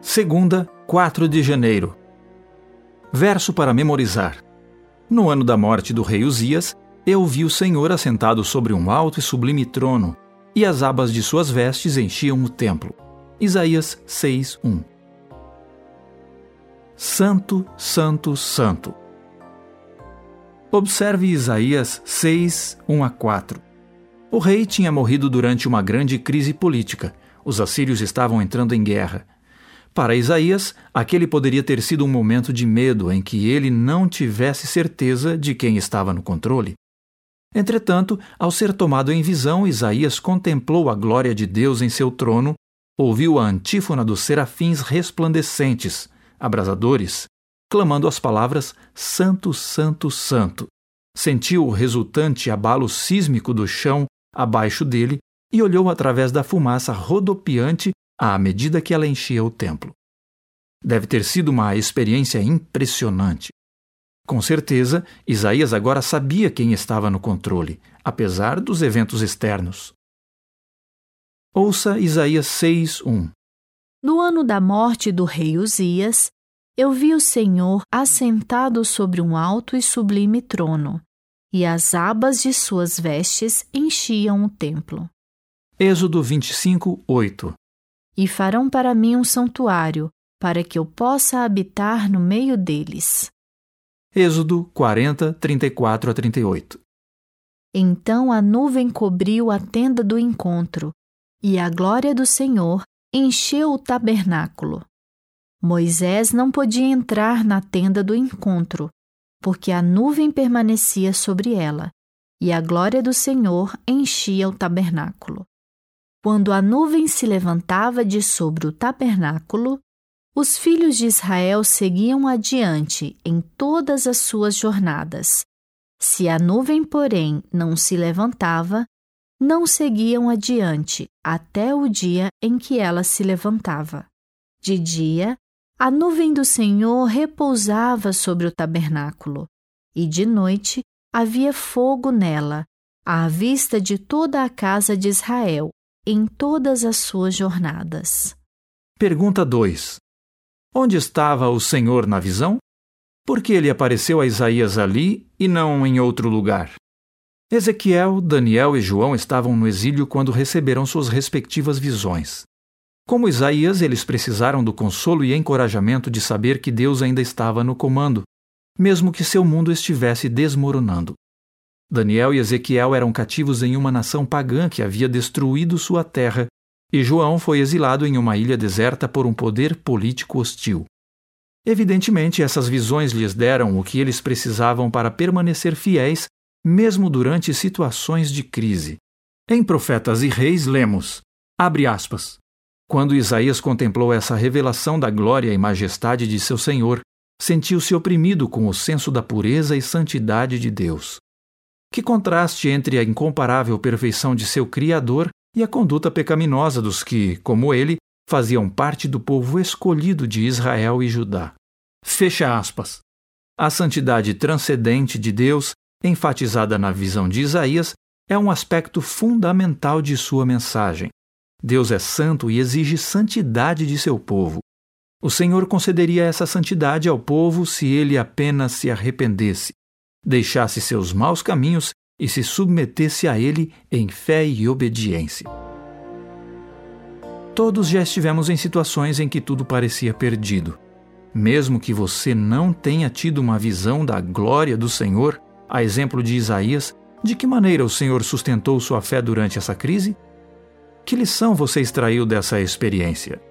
Segunda, 4 de janeiro. Verso para memorizar. No ano da morte do rei Uzias, eu vi o Senhor assentado sobre um alto e sublime trono, e as abas de suas vestes enchiam o templo. Isaías 6:1. Santo, Santo, Santo. Observe Isaías 6:1-4. O rei tinha morrido durante uma grande crise política. Os assírios estavam entrando em guerra. Para Isaías, aquele poderia ter sido um momento de medo em que ele não tivesse certeza de quem estava no controle. Entretanto, ao ser tomado em visão, Isaías contemplou a glória de Deus em seu trono, ouviu a antífona dos serafins resplandecentes, abrasadores, clamando as palavras Santo, Santo, Santo. Sentiu o resultante abalo sísmico do chão abaixo dele e olhou através da fumaça rodopiante à medida que ela enchia o templo. Deve ter sido uma experiência impressionante. Com certeza, Isaías agora sabia quem estava no controle, apesar dos eventos externos. Ouça Isaías 6:1. No ano da morte do rei Uzias, eu vi o Senhor assentado sobre um alto e sublime trono, e as abas de suas vestes enchiam o templo. Êxodo 25:8. E farão para mim um santuário, para que eu possa habitar no meio deles. Êxodo 40:34-38. Então a nuvem cobriu a tenda do encontro, e a glória do Senhor encheu o tabernáculo. Moisés não podia entrar na tenda do encontro, porque a nuvem permanecia sobre ela, e a glória do Senhor enchia o tabernáculo. Quando a nuvem se levantava de sobre o tabernáculo, os filhos de Israel seguiam adiante em todas as suas jornadas. Se a nuvem, porém, não se levantava, não seguiam adiante até o dia em que ela se levantava. De dia, a nuvem do Senhor repousava sobre o tabernáculo, e de noite havia fogo nela, à vista de toda a casa de Israel, em todas as suas jornadas. Pergunta 2. Onde estava o Senhor na visão? Por que ele apareceu a Isaías ali e não em outro lugar? Ezequiel, Daniel e João estavam no exílio quando receberam suas respectivas visões. Como Isaías, eles precisaram do consolo e encorajamento de saber que Deus ainda estava no comando, mesmo que seu mundo estivesse desmoronando. Daniel e Ezequiel eram cativos em uma nação pagã que havia destruído sua terra, e João foi exilado em uma ilha deserta por um poder político hostil. Evidentemente, essas visões lhes deram o que eles precisavam para permanecer fiéis, mesmo durante situações de crise. Em Profetas e Reis, lemos, abre aspas, quando Isaías contemplou essa revelação da glória e majestade de seu Senhor, sentiu-se oprimido com o senso da pureza e santidade de Deus. Que contraste entre a incomparável perfeição de seu Criador e a conduta pecaminosa dos que, como ele, faziam parte do povo escolhido de Israel e Judá. Fecha aspas. A santidade transcendente de Deus, enfatizada na visão de Isaías, é um aspecto fundamental de sua mensagem. Deus é santo e exige santidade de seu povo. O Senhor concederia essa santidade ao povo se ele apenas se arrependesse, deixasse seus maus caminhos e se submetesse a ele em fé e obediência. Todos já estivemos em situações em que tudo parecia perdido. Mesmo que você não tenha tido uma visão da glória do Senhor, a exemplo de Isaías, de que maneira o Senhor sustentou sua fé durante essa crise? Que lição você extraiu dessa experiência?